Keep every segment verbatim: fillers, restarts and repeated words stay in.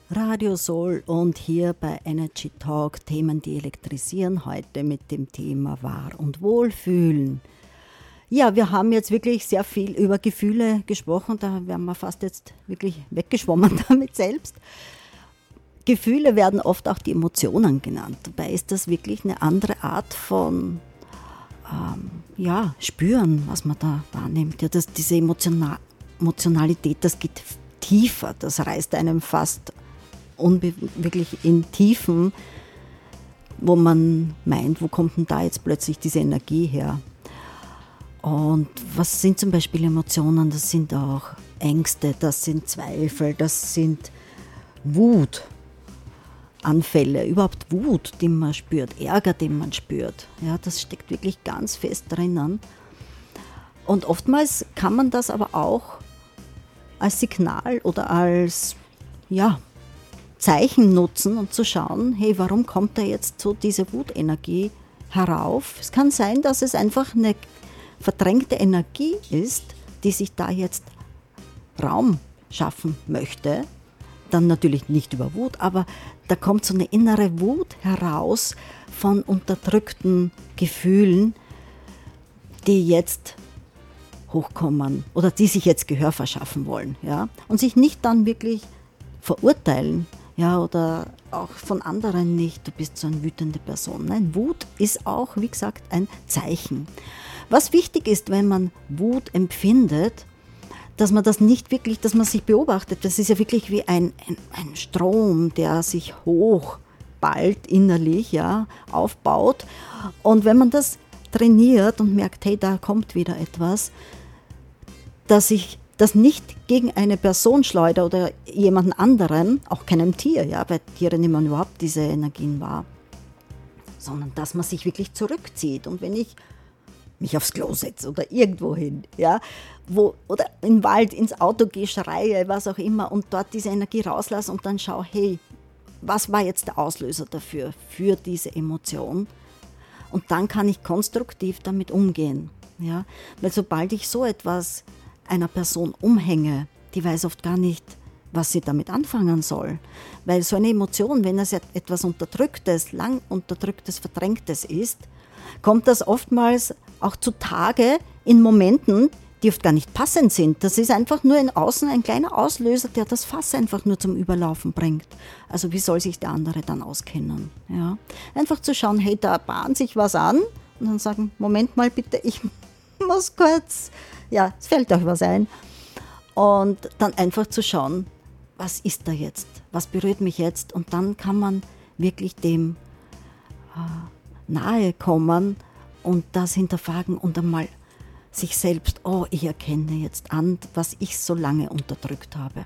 Radio Soul und hier bei Energy Talk Themen, die elektrisieren, heute mit dem Thema Wahr und Wohlfühlen. Ja, wir haben jetzt wirklich sehr viel über Gefühle gesprochen, da wären wir fast jetzt wirklich weggeschwommen damit selbst. Gefühle werden oft auch die Emotionen genannt. Dabei ist das wirklich eine andere Art von ähm, ja, Spüren, was man da wahrnimmt. Ja, das, diese Emotiona- Emotionalität, das geht tiefer, das reißt einem fast unbe- wirklich in Tiefen, wo man meint, wo kommt denn da jetzt plötzlich diese Energie her? Und was sind zum Beispiel Emotionen? Das sind auch Ängste, das sind Zweifel, das sind Wut. Anfälle, überhaupt Wut, die man spürt, Ärger, den man spürt. Ja, das steckt wirklich ganz fest drinnen. Und oftmals kann man das aber auch als Signal oder als ja, Zeichen nutzen und zu schauen, hey, warum kommt da jetzt so diese Wutenergie herauf? Es kann sein, dass es einfach eine verdrängte Energie ist, die sich da jetzt Raum schaffen möchte. Dann natürlich nicht über Wut, aber da kommt so eine innere Wut heraus von unterdrückten Gefühlen, die jetzt hochkommen oder die sich jetzt Gehör verschaffen wollen, ja, und sich nicht dann wirklich verurteilen, ja, oder auch von anderen nicht, du bist so eine wütende Person. Nein, Wut ist auch, wie gesagt, ein Zeichen. Was wichtig ist, wenn man Wut empfindet, dass man das nicht wirklich, dass man sich beobachtet. Das ist ja wirklich wie ein, ein, ein Strom, der sich hochballt innerlich, ja, aufbaut. Und wenn man das trainiert und merkt, hey, da kommt wieder etwas, dass ich das nicht gegen eine Person schleudere oder jemanden anderen, auch keinem Tier, ja, bei Tieren nimmt man überhaupt diese Energien wahr, sondern dass man sich wirklich zurückzieht. Und wenn ich mich aufs Klo setze oder irgendwo hin, ja, wo, oder im Wald, ins Auto gehe, schreie, was auch immer und dort diese Energie rauslasse und dann schaue, hey, was war jetzt der Auslöser dafür, für diese Emotion? Und dann kann ich konstruktiv damit umgehen, ja, weil sobald ich so etwas einer Person umhänge, die weiß oft gar nicht, was sie damit anfangen soll, weil so eine Emotion, wenn es etwas Unterdrücktes, lang Unterdrücktes, Verdrängtes ist, kommt das oftmals auch zutage in Momenten, die oft gar nicht passend sind. Das ist einfach nur in Außen ein kleiner Auslöser, der das Fass einfach nur zum Überlaufen bringt. Also wie soll sich der andere dann auskennen? Ja? Einfach zu schauen, hey, da bahnt sich was an und dann sagen, Moment mal bitte, ich muss kurz, ja, es fällt euch was ein. Und dann einfach zu schauen, was ist da jetzt? Was berührt mich jetzt? Und dann kann man wirklich dem äh, nahe kommen und das hinterfragen und einmal sich selbst, oh, ich erkenne jetzt an, was ich so lange unterdrückt habe.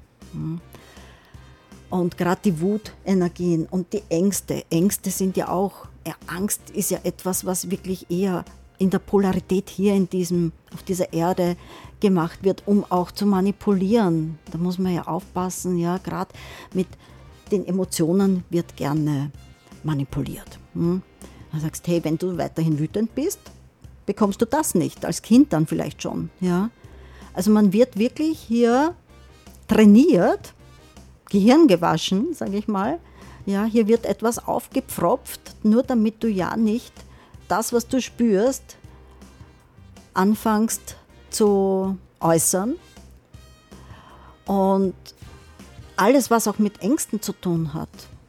Und gerade die Wutenergien und die Ängste, Ängste sind ja auch, ja, Angst ist ja etwas, was wirklich eher in der Polarität hier in diesem, auf dieser Erde gemacht wird, um auch zu manipulieren. Da muss man ja aufpassen, ja, gerade mit den Emotionen wird gerne manipuliert. Hm? Du sagst, hey, wenn du weiterhin wütend bist, bekommst du das nicht, als Kind dann vielleicht schon. Ja? Also man wird wirklich hier trainiert, Gehirn gewaschen, sage ich mal. Ja, hier wird etwas aufgepfropft, nur damit du ja nicht das, was du spürst, anfängst zu äußern. Und alles, was auch mit Ängsten zu tun hat,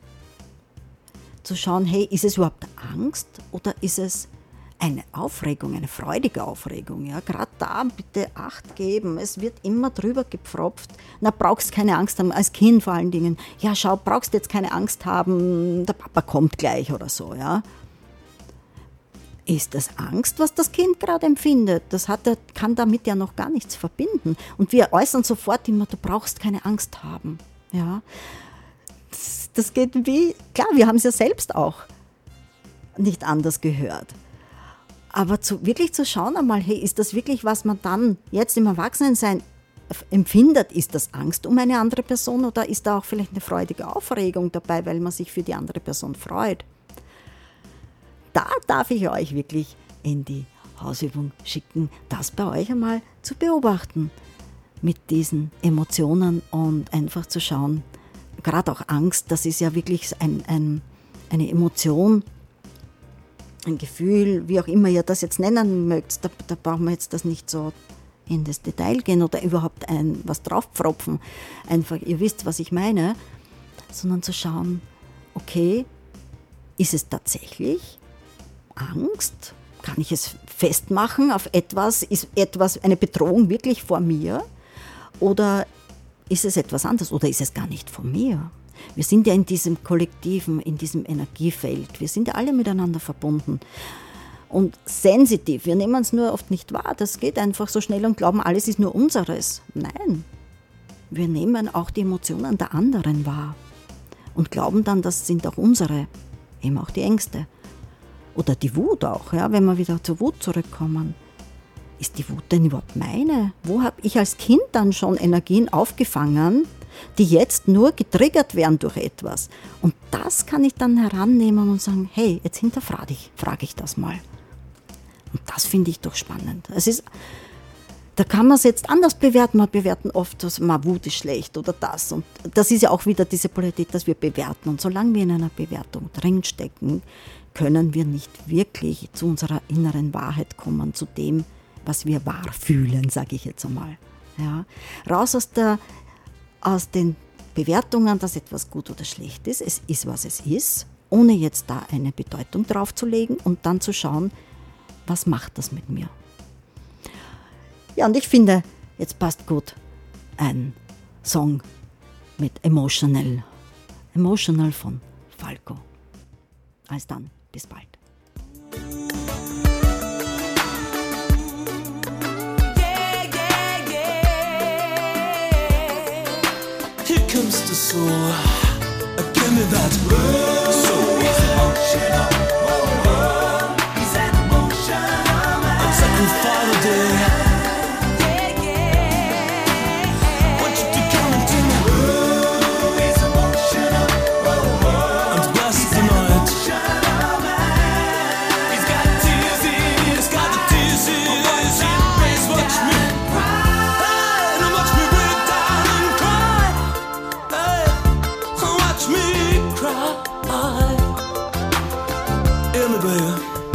zu schauen, hey, ist es überhaupt Angst oder ist es eine Aufregung, eine freudige Aufregung? Ja? Gerade da bitte Acht geben, es wird immer drüber gepfropft. Na, brauchst keine Angst haben, als Kind vor allen Dingen. Ja, schau, brauchst jetzt keine Angst haben, der Papa kommt gleich oder so, ja. Ist das Angst, was das Kind gerade empfindet? Das hat, kann damit ja noch gar nichts verbinden. Und wir äußern sofort immer, du brauchst keine Angst haben. Ja? Das, das geht wie, klar, wir haben es ja selbst auch nicht anders gehört. Aber zu, wirklich zu schauen einmal, hey, ist das wirklich, was man dann jetzt im Erwachsenensein empfindet? Ist das Angst um eine andere Person oder ist da auch vielleicht eine freudige Aufregung dabei, weil man sich für die andere Person freut? Da darf ich euch wirklich in die Hausübung schicken, das bei euch einmal zu beobachten mit diesen Emotionen und einfach zu schauen, gerade auch Angst, das ist ja wirklich ein, ein, eine Emotion, ein Gefühl, wie auch immer ihr das jetzt nennen mögt, da, da brauchen wir jetzt das nicht so in das Detail gehen oder überhaupt ein, was draufpfropfen. Einfach, ihr wisst, was ich meine, sondern zu schauen, okay, ist es tatsächlich Angst? Kann ich es festmachen auf etwas? Ist etwas, eine Bedrohung wirklich vor mir? Oder ist es etwas anderes? Oder ist es gar nicht von mir? Wir sind ja in diesem Kollektiven, in diesem Energiefeld. Wir sind ja alle miteinander verbunden. Und sensitiv, wir nehmen es nur oft nicht wahr. Das geht einfach so schnell und glauben, alles ist nur unseres. Nein, wir nehmen auch die Emotionen der anderen wahr. Und glauben dann, das sind auch unsere, eben auch die Ängste. Oder die Wut auch, ja, wenn wir wieder zur Wut zurückkommen. Ist die Wut denn überhaupt meine? Wo habe ich als Kind dann schon Energien aufgefangen, die jetzt nur getriggert werden durch etwas? Und das kann ich dann herannehmen und sagen, hey, jetzt hinterfrage ich, frage ich das mal. Und das finde ich doch spannend. Es ist, da kann man es jetzt anders bewerten. Wir bewerten oft, dass man Wut ist schlecht oder das. Und das ist ja auch wieder diese Polarität, dass wir bewerten. Und solange wir in einer Bewertung drinstecken, können wir nicht wirklich zu unserer inneren Wahrheit kommen, zu dem, was wir wahr fühlen, sage ich jetzt einmal. Ja. Raus aus, der, aus den Bewertungen, dass etwas gut oder schlecht ist. Es ist, was es ist, ohne jetzt da eine Bedeutung draufzulegen und dann zu schauen, was macht das mit mir? Ja, und ich finde, jetzt passt gut ein Song mit Emotional. Emotional von Falco. Also dann, bis bald. Here comes the soul. Give me that soul. He's emotional. He's an emotional man. I'm second final day. Yeah, yeah. Want you to come into me. He's emotional. And bless the night. He's got tears in. He's got the tears in his eyes. Watch me. Hey, and watch me break down and cry. Hey, watch me cry. Hear me, baby.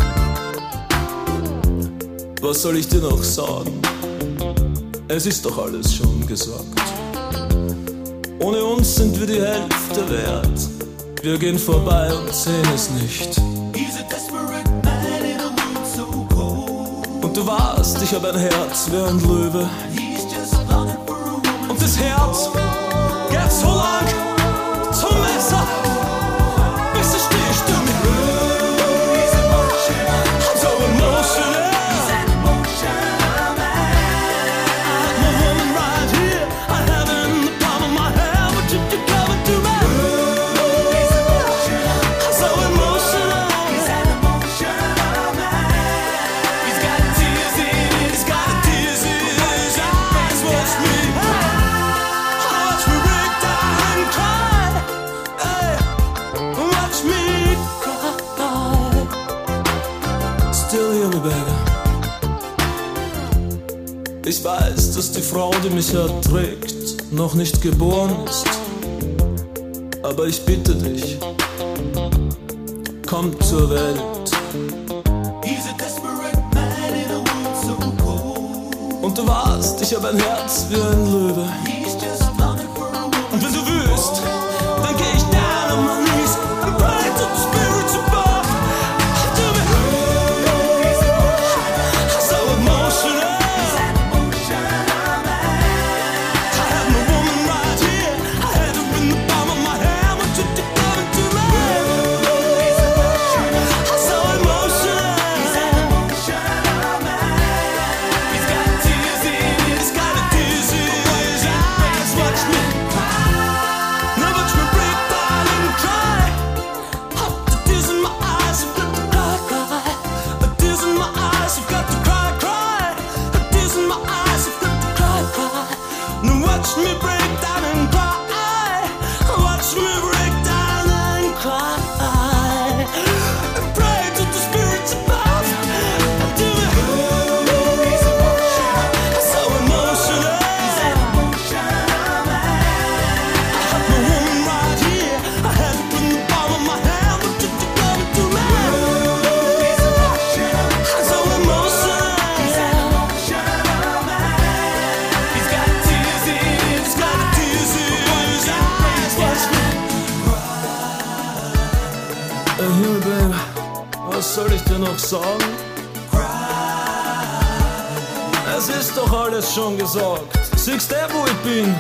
Was soll ich dir noch sagen? Es ist doch alles schon gesagt. Ohne uns sind wir die Hälfte wert. Wir gehen vorbei und sehen es nicht. Und du warst, ich hab ein Herz wie ein Löwe. Und das Herz geht so lang zum Messer, bis es sticht du mir. I'm so emotional. Ich weiß, dass die Frau, die mich erträgt, noch nicht geboren ist. Aber ich bitte dich, komm zur Welt. Und du warst, ich hab ein Herz wie ein Löwe. Und wenn du willst, dann geh ich down on my knees and pray to the spirits above. Do me. So emotional. Watch me break down and cry. Watch me break down and cry. And pray to the spirits above. Do it. So emotional. I have my woman right was soll ich dir noch sagen? Es ist doch alles schon gesagt. Siehst du, wo ich bin?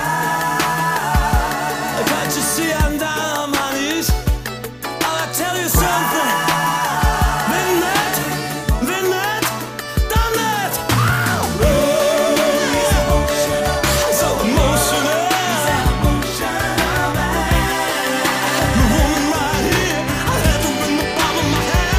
Can't you see I'm down on my knees? I'll tell you something. Wenn nicht, wenn nicht, dann nicht. So emotional. The woman right here, I had to in the palm of my hand.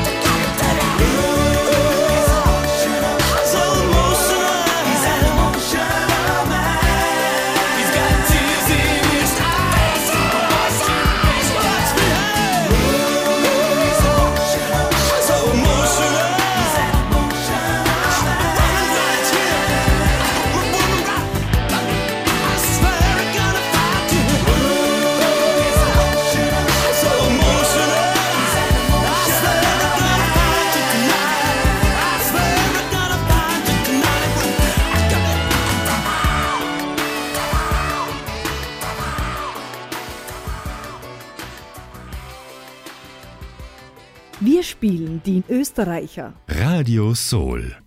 So emotional. He's an emotional man. He's got tears in his eyes. Watch me, hey. So emotional. He's an emotional man. Right here, the woman right. I swear I'm gonna find you. So emotional. I swear I'm gonna find you tonight. I swear I'm gonna find you tonight. Wir spielen die Österreicher. Radio Soul.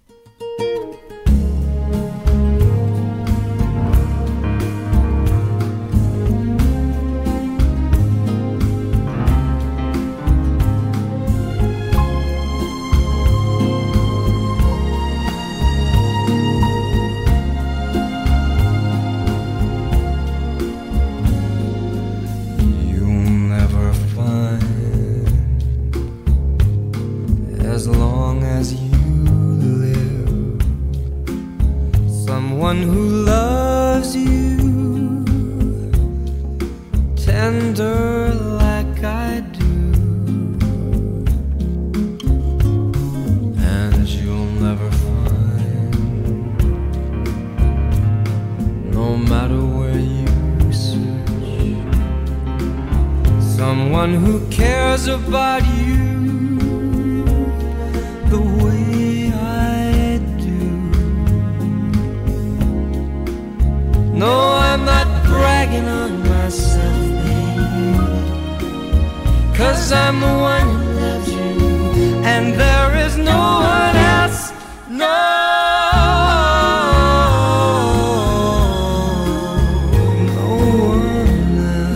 You'll never find, as long as you live, someone who loves you tender like I do. And you'll never find, no matter where you search, someone who cares about you the way I do. No, I'm not bragging on myself, babe, 'cause I'm the one who loves you, and there is no one else. No, no one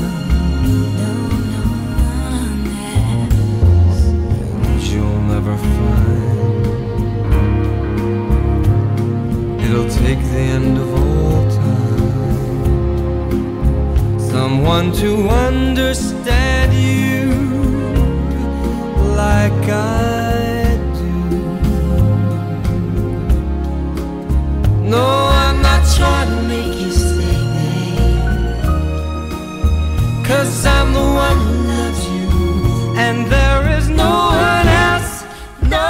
else. And you'll never find, it'll take the end of all time, someone to understand you like I do. No, I'm not trying to make you stay, babe, 'cause I'm the one who loves you, and there is no one else. No,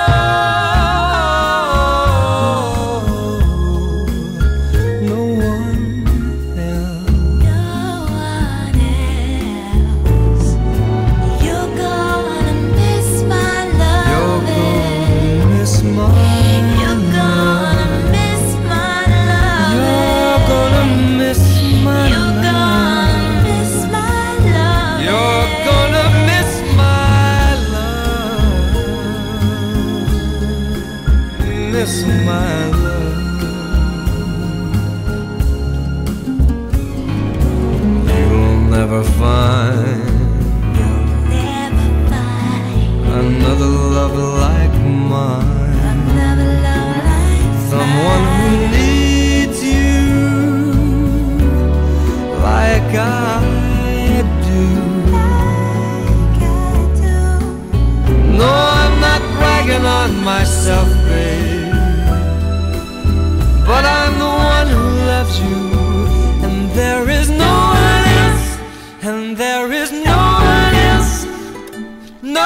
no one else. No one else. You're gonna miss my You're love. gonna miss my You're gonna miss my love. You're gonna miss my You're gonna miss my love. You're gonna miss my love. Miss my love. You'll never find Never find another love like mine, another love like someone who needs you like I do. No, I'm not bragging on myself, babe, but I'm the one who loves you, and there is no one else, and there is no one else. No,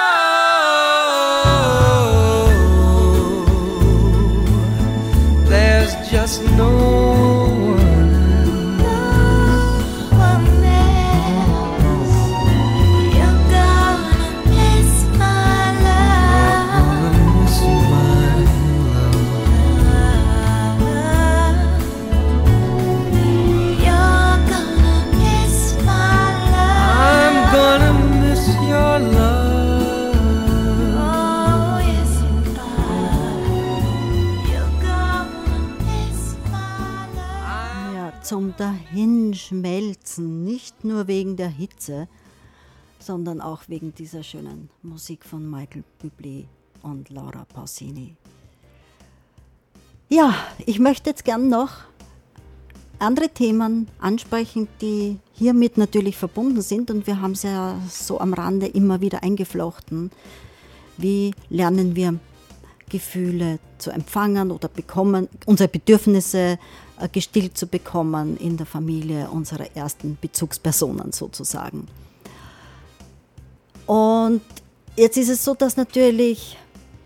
there's just no one one else. You're gonna miss my love. gonna miss my love. You're gonna miss my love. I'm dahinschmelzen, nicht nur wegen der Hitze, sondern auch wegen dieser schönen Musik von Michael Bublé und Laura Pausini. Ja, ich möchte jetzt gern noch andere Themen ansprechen, die hiermit natürlich verbunden sind, und wir haben es ja so am Rande immer wieder eingeflochten. Wie lernen wir Gefühle zu empfangen oder bekommen, unsere Bedürfnisse äh, gestillt zu bekommen in der Familie unserer ersten Bezugspersonen sozusagen. Und jetzt ist es so, dass natürlich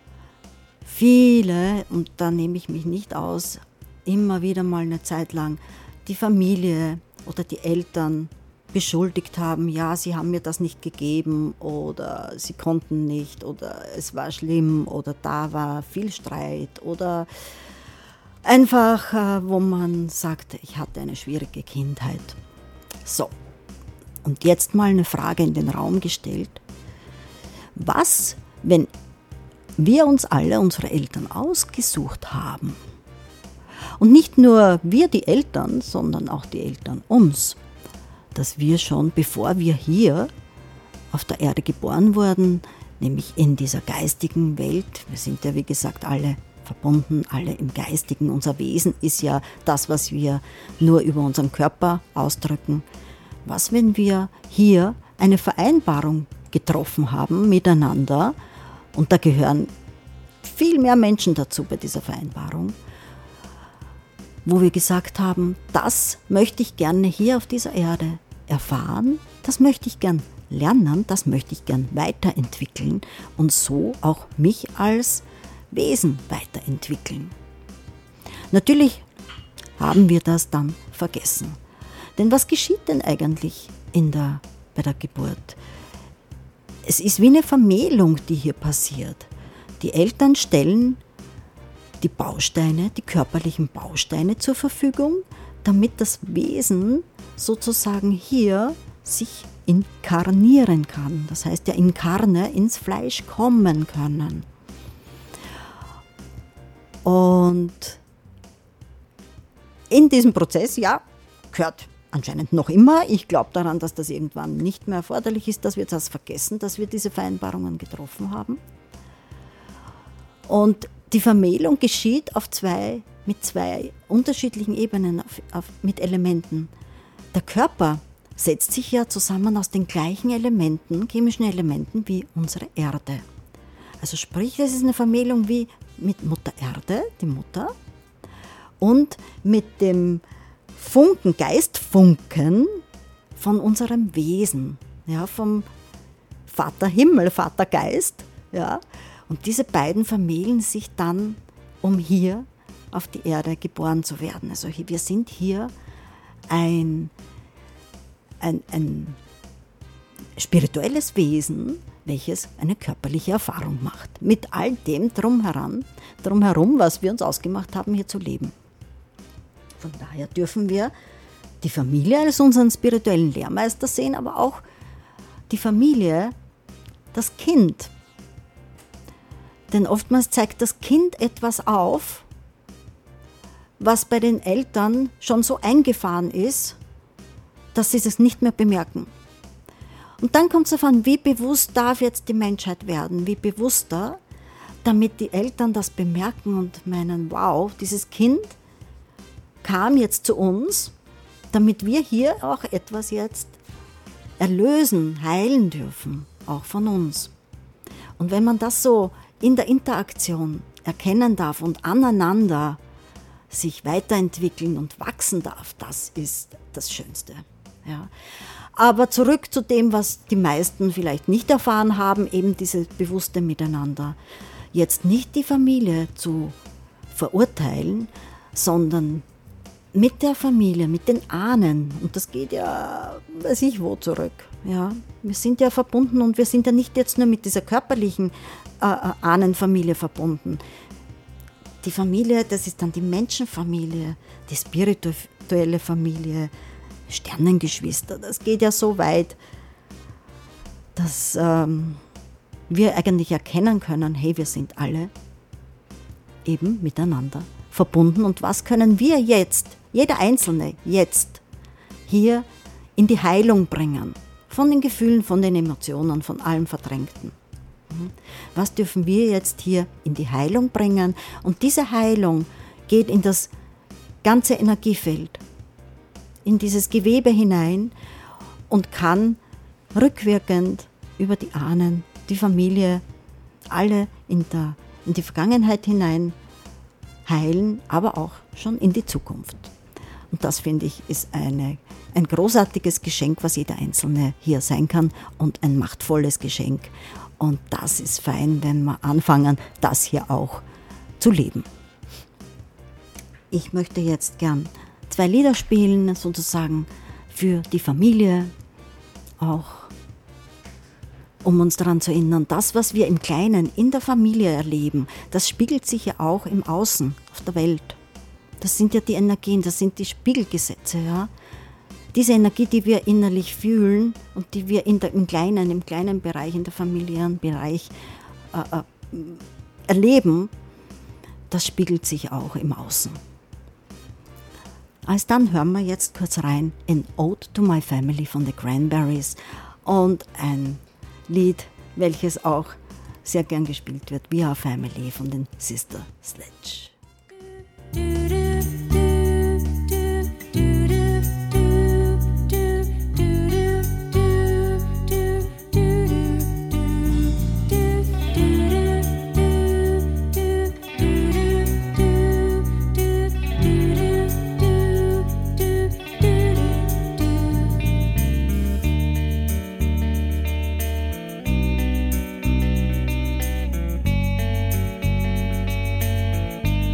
viele, und da nehme ich mich nicht aus, immer wieder mal eine Zeit lang die Familie oder die Eltern beschuldigt haben, ja, sie haben mir das nicht gegeben oder sie konnten nicht oder es war schlimm oder da war viel Streit oder einfach, äh, wo man sagt, ich hatte eine schwierige Kindheit. So, und jetzt mal eine Frage in den Raum gestellt. Was, wenn wir uns alle unsere Eltern ausgesucht haben? Und nicht nur wir die Eltern, sondern auch die Eltern uns. Dass wir schon, bevor wir hier auf der Erde geboren wurden, nämlich in dieser geistigen Welt, wir sind ja wie gesagt alle verbunden, alle im Geistigen, unser Wesen ist ja das, was wir nur über unseren Körper ausdrücken. Was, wenn wir hier eine Vereinbarung getroffen haben miteinander, und da gehören viel mehr Menschen dazu bei dieser Vereinbarung, wo wir gesagt haben, das möchte ich gerne hier auf dieser Erde erfahren, das möchte ich gern lernen, das möchte ich gern weiterentwickeln und so auch mich als Wesen weiterentwickeln. Natürlich haben wir das dann vergessen. Denn was geschieht denn eigentlich in der, bei der Geburt? Es ist wie eine Vermählung, die hier passiert. Die Eltern stellen die Bausteine, die körperlichen Bausteine zur Verfügung, damit das Wesen sozusagen hier sich inkarnieren kann. Das heißt ja inkarne, ins Fleisch kommen können. Und in diesem Prozess, ja, gehört anscheinend noch immer, ich glaube daran, dass das irgendwann nicht mehr erforderlich ist, dass wir das vergessen, dass wir diese Vereinbarungen getroffen haben. Und die Vermählung geschieht auf zwei, mit zwei unterschiedlichen Ebenen, auf, auf, mit Elementen. Der Körper setzt sich ja zusammen aus den gleichen Elementen, chemischen Elementen wie unsere Erde. Also sprich, es ist eine Vermählung wie mit Mutter Erde, die Mutter, und mit dem Funken, Geistfunken von unserem Wesen, ja, vom Vater Himmel, Vater Geist, ja. Und diese beiden vermählen sich dann, um hier auf die Erde geboren zu werden. Also wir sind hier ein, ein, ein spirituelles Wesen, welches eine körperliche Erfahrung macht. Mit all dem drumherum, drumherum, was wir uns ausgemacht haben, hier zu leben. Von daher dürfen wir die Familie als unseren spirituellen Lehrmeister sehen, aber auch die Familie, das Kind. Denn oftmals zeigt das Kind etwas auf, was bei den Eltern schon so eingefahren ist, dass sie es nicht mehr bemerken. Und dann kommt es darauf an, wie bewusst darf jetzt die Menschheit werden, wie bewusster, damit die Eltern das bemerken und meinen, wow, dieses Kind kam jetzt zu uns, damit wir hier auch etwas jetzt erlösen, heilen dürfen, auch von uns. Und wenn man das so in der Interaktion erkennen darf und aneinander sich weiterentwickeln und wachsen darf, das ist das Schönste. Ja. Aber zurück zu dem, was die meisten vielleicht nicht erfahren haben, eben dieses bewusste Miteinander. Jetzt nicht die Familie zu verurteilen, sondern mit der Familie, mit den Ahnen. Und das geht ja, weiß ich wo, zurück. Ja. Wir sind ja verbunden und wir sind ja nicht jetzt nur mit dieser körperlichen äh, Ahnenfamilie verbunden. Die Familie, das ist dann die Menschenfamilie, die spirituelle Familie, Sternengeschwister. Das geht ja so weit, dass ähm, wir eigentlich erkennen können, hey, wir sind alle eben miteinander verbunden. Und was können wir jetzt, jeder Einzelne jetzt hier in die Heilung bringen. Von den Gefühlen, von den Emotionen, von allem Verdrängten. Was dürfen wir jetzt hier in die Heilung bringen? Und diese Heilung geht in das ganze Energiefeld, in dieses Gewebe hinein und kann rückwirkend über die Ahnen, die Familie, alle in, der, in die Vergangenheit hinein heilen, aber auch schon in die Zukunft. Und das, finde ich, ist eine, ein großartiges Geschenk, was jeder Einzelne hier sein kann und ein machtvolles Geschenk. Und das ist fein, wenn wir anfangen, das hier auch zu leben. Ich möchte jetzt gern zwei Lieder spielen, sozusagen für die Familie, auch um uns daran zu erinnern, das, was wir im Kleinen in der Familie erleben, das spiegelt sich ja auch im Außen, auf der Welt. Das sind ja die Energien, das sind die Spiegelgesetze, ja. Diese Energie, die wir innerlich fühlen und die wir in der, im kleinen, im kleinen Bereich, in der familiären Bereich äh, äh, erleben, das spiegelt sich auch im Außen. Als dann hören wir jetzt kurz rein in Ode to My Family von The Cranberries und ein Lied, welches auch sehr gern gespielt wird, We Are Family von den Sister Sledge. Do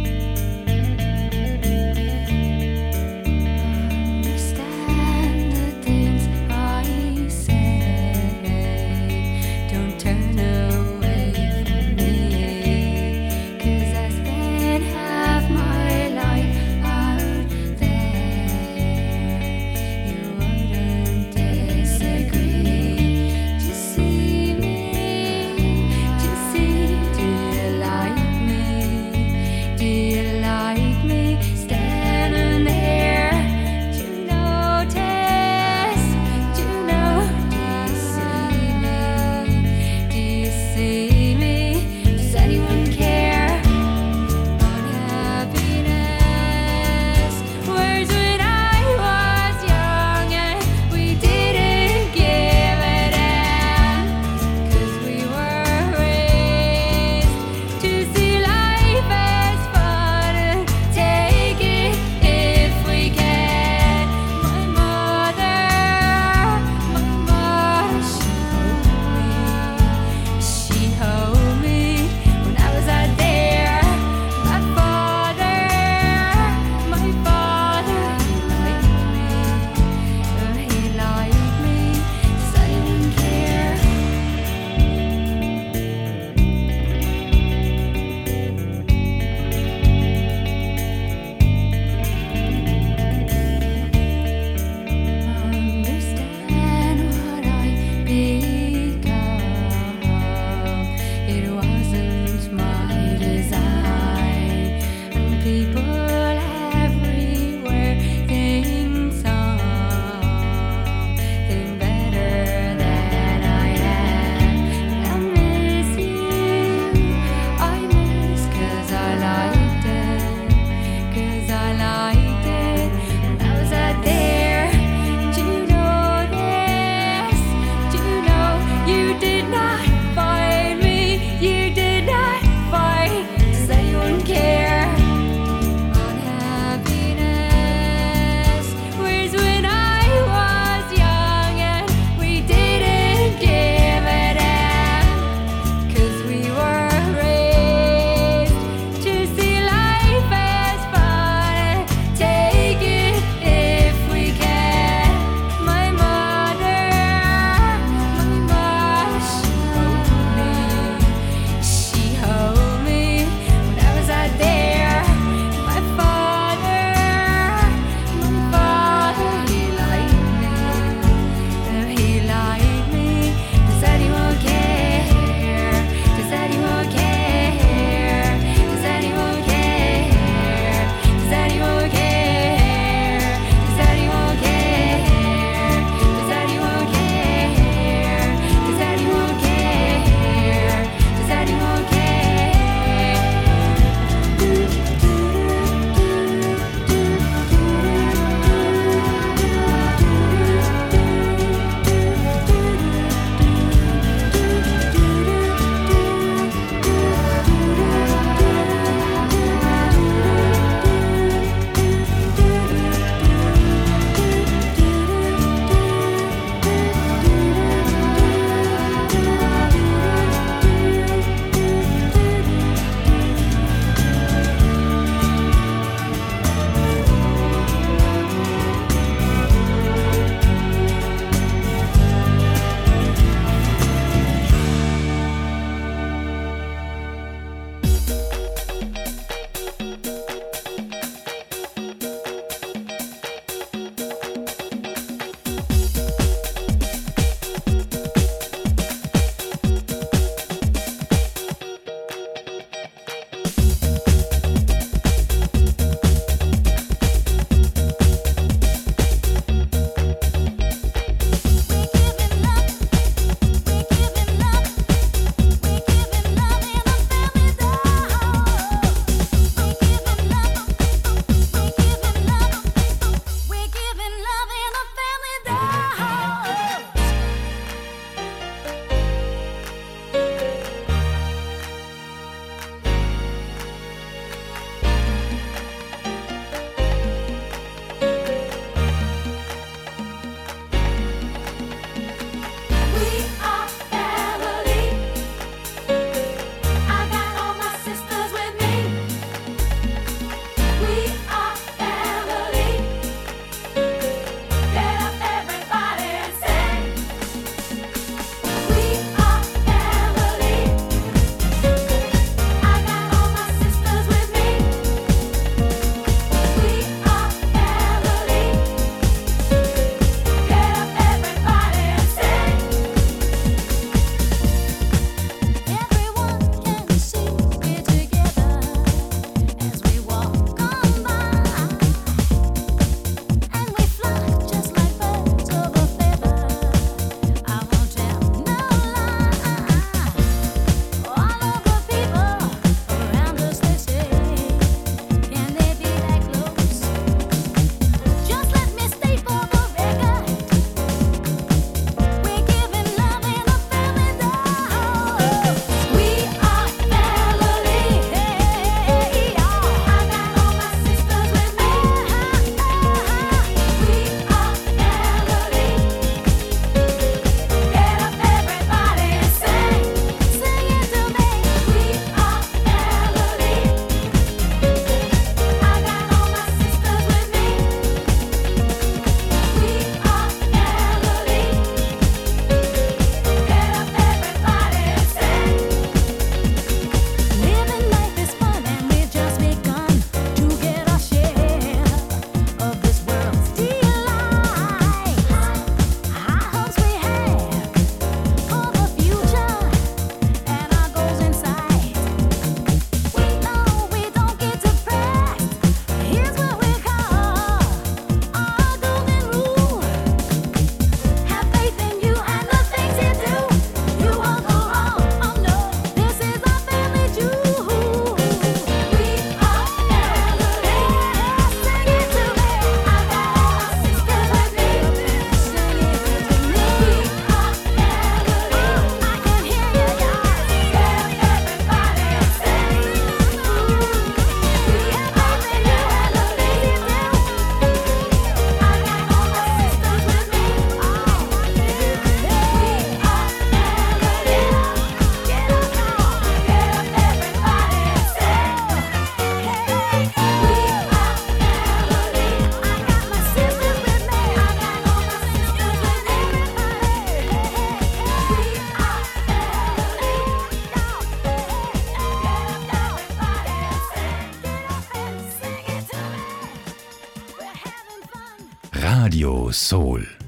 Radio Soul.